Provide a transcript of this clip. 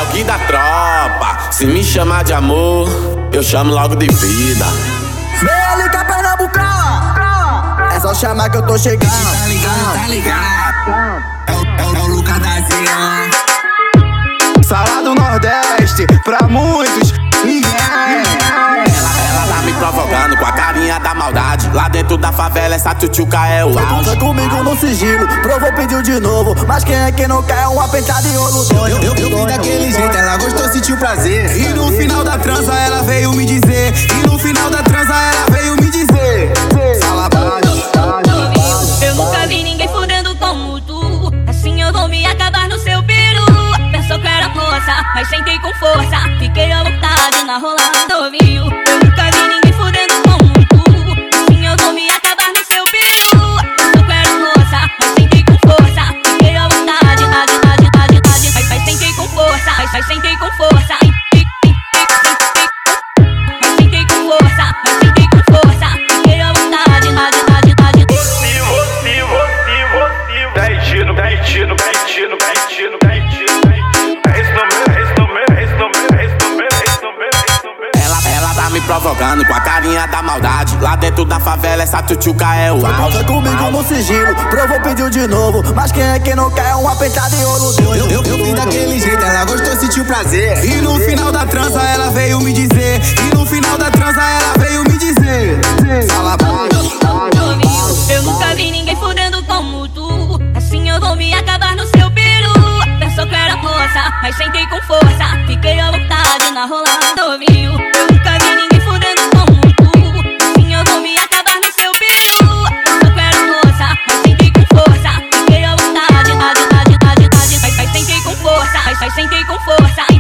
o Gui da tropa. Se me chamar de amor, eu chamo logo de vida. Melica Pernambucana, é só chamar que eu tô chegando. Tá ligado, tá ligado. É o Lucas da Zian. Sala do Nordeste, pra muitos, ninguém. Ela tá me provocando com a carinha da maldade. Lá dentro da favela essa tchutchuca é o auge. Foi comigo no sigilo, provou, pediu de novo. Mas quem é que não quer uma pentada de ouro? Eu vi daquele jeito, ela gostou, sentiu prazer. E no final da transa ela veio me dizer. E no final da transa ela veio me dizer. Fala baixo. Eu nunca vi ninguém fudendo como tu. Assim eu vou me acabar no seu peru. Pensou que era moça, mas sentei com força. Fiquei à vontade na rola do novinho. Eu nunca vi ninguém fudendo como tu. Assim eu vou me acabar no seu peru. Pensou que era moça, mas sentei com força. Fiquei à vontade, mas sentei com força. Mas sentei com força. Mas sentei com força, mas sentei com força. Fiquei à vontade, Ela tá me provocando com a carinha da maldade. Lá dentro da favela essa tchutchuca é o auge. Foi comigo no sigilo, provou, pediu de novo. Mas quem é que não quer uma pentada de ouro? Eu vi daquele jeito, ela gostou, sentiu prazer. E no final da transa ela veio me dizer. E no final da transa ela veio me dizer. Fala baixo. eu nunca vi ninguém fudendo como tu. Assim eu vou me acabar no seu peru. Pensou que era moça, mas sentei com força. Fiquei à vontade na rola do novinho. Eu nunca vi ninguém fudendo como tu. Assim eu vou me acabar no seu peru. Pensou que era moça, mas sentei com força. Fiquei à vontade, mas sentei com força. Mas sentei com força.